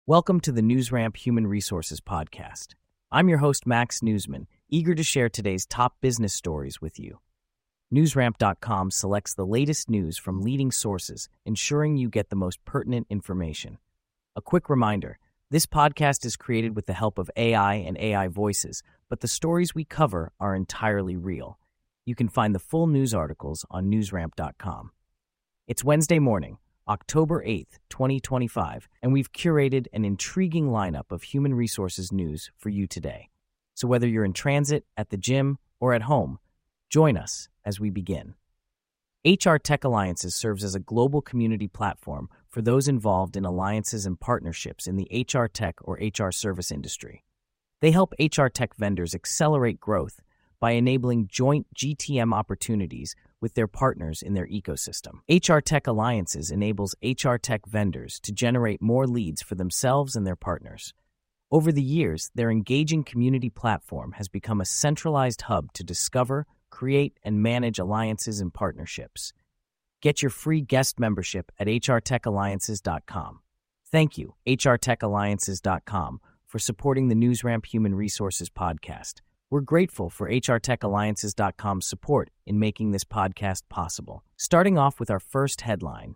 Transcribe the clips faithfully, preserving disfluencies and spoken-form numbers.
Welcome to the NewsRamp Human Resources Podcast. I'm your host, Max Newsman, eager to share today's top business stories with you. NewsRamp dot com selects the latest news from leading sources, ensuring you get the most pertinent information. A quick reminder, this podcast is created with the help of A I and A I voices, but the stories we cover are entirely real. You can find the full news articles on NewsRamp dot com. It's Wednesday morning, October eighth, twenty twenty-five, and we've curated an intriguing lineup of human resources news for you today. So whether you're in transit, at the gym, or at home, join us as we begin. H R Tech Alliances serves as a global community platform for those involved in alliances and partnerships in the H R tech or H R service industry. They help H R tech vendors accelerate growth by enabling joint G T M opportunities with their partners in their ecosystem. H R Tech Alliances enables H R tech vendors to generate more leads for themselves and their partners. Over the years, their engaging community platform has become a centralized hub to discover, create, and manage alliances and partnerships. Get your free guest membership at H R Tech Alliances dot com. Thank you, H R Tech Alliances dot com, for supporting the NewsRamp Human Resources Podcast. We're grateful for H R Tech Alliances dot com's support in making this podcast possible. Starting off with our first headline.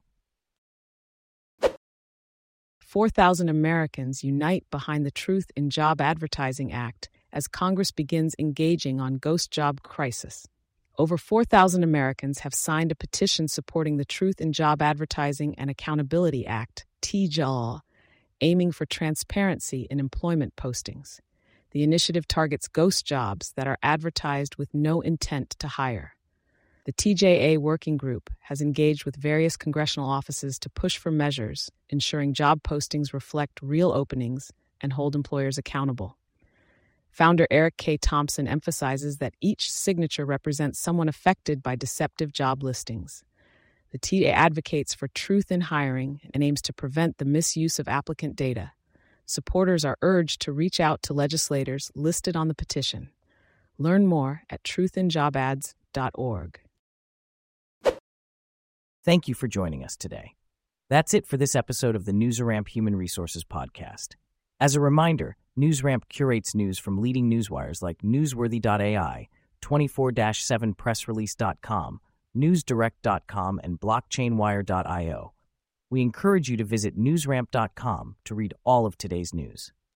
four thousand Americans unite behind the Truth in Job Advertising Act as Congress begins engaging on ghost job crisis. Over four thousand Americans have signed a petition supporting the Truth in Job Advertising and Accountability Act, T J A W, aiming for transparency in employment postings. The initiative targets ghost jobs that are advertised with no intent to hire. The T J A working group has engaged with various congressional offices to push for measures ensuring job postings reflect real openings and hold employers accountable. Founder Eric K. Thompson emphasizes that each signature represents someone affected by deceptive job listings. The T J A advocates for truth in hiring and aims to prevent the misuse of applicant data. Supporters are urged to reach out to legislators listed on the petition. Learn more at truth in job ads dot org. Thank you for joining us today. That's it for this episode of the NewsRamp Human Resources Podcast. As a reminder, NewsRamp curates news from leading newswires like newsworthy dot A I, twenty-four seven press release dot com, news direct dot com, and blockchain wire dot io. We encourage you to visit newsramp dot com to read all of today's news.